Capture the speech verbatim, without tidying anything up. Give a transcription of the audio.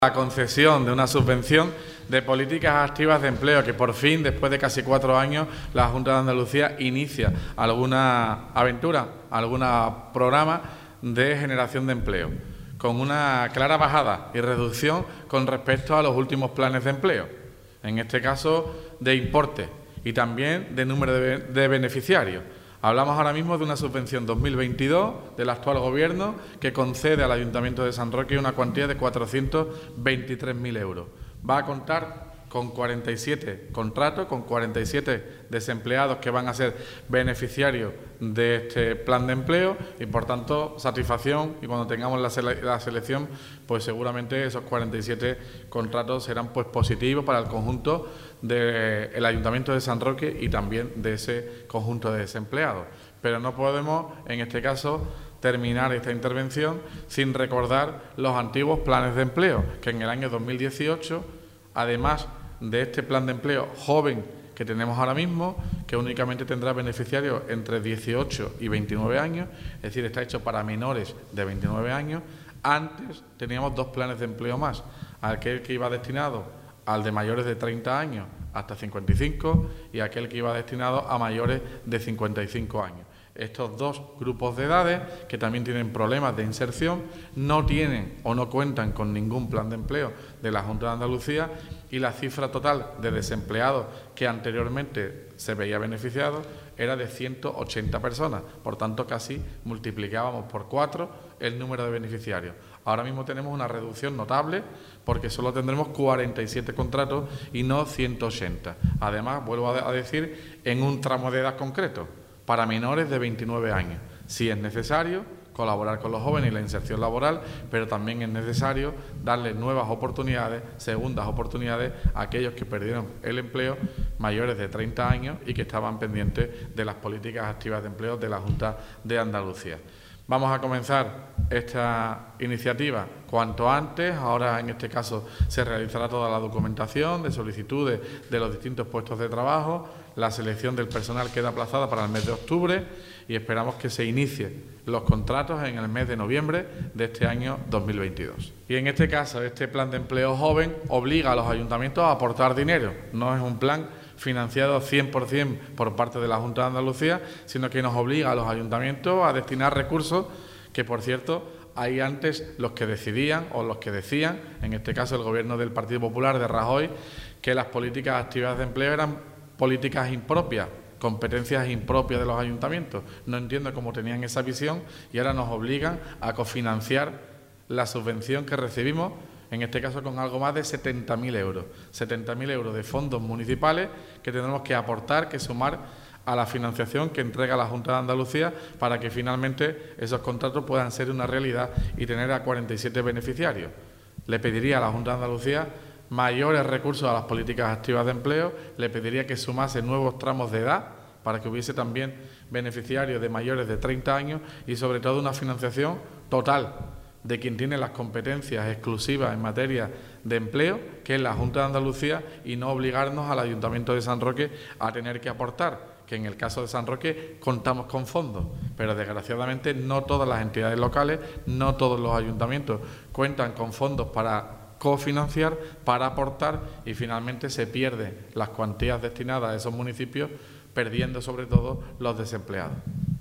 La concesión de una subvención de políticas activas de empleo, que por fin, después de casi cuatro años, la Junta de Andalucía inicia alguna aventura, algún programa de generación de empleo, con una clara bajada y reducción con respecto a los últimos planes de empleo, en este caso de importe y también de número de, de beneficiarios. Hablamos ahora mismo de una subvención dos mil veintidós del actual Gobierno que concede al Ayuntamiento de San Roque una cuantía de cuatrocientos veintitrés mil euros. Va a contar con cuarenta y siete contratos, con cuarenta y siete desempleados que van a ser beneficiarios de este plan de empleo y, por tanto, satisfacción. Y cuando tengamos la, sele la selección, pues seguramente esos cuarenta y siete contratos serán pues positivos para el conjunto del Ayuntamiento de San Roque y también de ese conjunto de desempleados. Pero no podemos, en este caso, terminar esta intervención sin recordar los antiguos planes de empleo, que en el año dos mil dieciocho, además de este plan de empleo joven que tenemos ahora mismo, que únicamente tendrá beneficiarios entre dieciocho y veintinueve años, es decir, está hecho para menores de veintinueve años, antes teníamos dos planes de empleo más, aquel que iba destinado al de mayores de treinta años hasta cincuenta y cinco y aquel que iba destinado a mayores de cincuenta y cinco años. Estos dos grupos de edades, que también tienen problemas de inserción, no tienen o no cuentan con ningún plan de empleo de la Junta de Andalucía, y la cifra total de desempleados que anteriormente se veía beneficiados era de ciento ochenta personas. Por tanto, casi multiplicábamos por cuatro el número de beneficiarios. Ahora mismo tenemos una reducción notable porque solo tendremos cuarenta y siete contratos y no ciento ochenta. Además, vuelvo a decir, en un tramo de edad concreto, para menores de veintinueve años. Si es necesario colaborar con los jóvenes y la inserción laboral, pero también es necesario darles nuevas oportunidades, segundas oportunidades, a aquellos que perdieron el empleo mayores de treinta años y que estaban pendientes de las políticas activas de empleo de la Junta de Andalucía. Vamos a comenzar esta iniciativa cuanto antes. Ahora, en este caso, se realizará toda la documentación de solicitudes de los distintos puestos de trabajo. La selección del personal queda aplazada para el mes de octubre y esperamos que se inicien los contratos en el mes de noviembre de este año dos mil veintidós. Y en este caso, este plan de empleo joven obliga a los ayuntamientos a aportar dinero. No es un plan financiado cien por cien por parte de la Junta de Andalucía, sino que nos obliga a los ayuntamientos a destinar recursos que, por cierto, hay antes los que decidían o los que decían, en este caso el Gobierno del Partido Popular de Rajoy, que las políticas activas de empleo eran políticas impropias, competencias impropias de los ayuntamientos. No entiendo cómo tenían esa visión y ahora nos obligan a cofinanciar la subvención que recibimos, en este caso con algo más de setenta mil euros. setenta mil euros de fondos municipales que tendremos que aportar, que sumar a la financiación que entrega la Junta de Andalucía para que finalmente esos contratos puedan ser una realidad y tener a cuarenta y siete beneficiarios. Le pediría a la Junta de Andalucía mayores recursos a las políticas activas de empleo, le pediría que sumase nuevos tramos de edad para que hubiese también beneficiarios de mayores de treinta años y, sobre todo, una financiación total de quien tiene las competencias exclusivas en materia de empleo, que es la Junta de Andalucía, y no obligarnos al Ayuntamiento de San Roque a tener que aportar, que en el caso de San Roque contamos con fondos, pero desgraciadamente no todas las entidades locales, no todos los ayuntamientos cuentan con fondos para cofinanciar, para aportar, y finalmente se pierden las cuantías destinadas a esos municipios, perdiendo sobre todo los desempleados.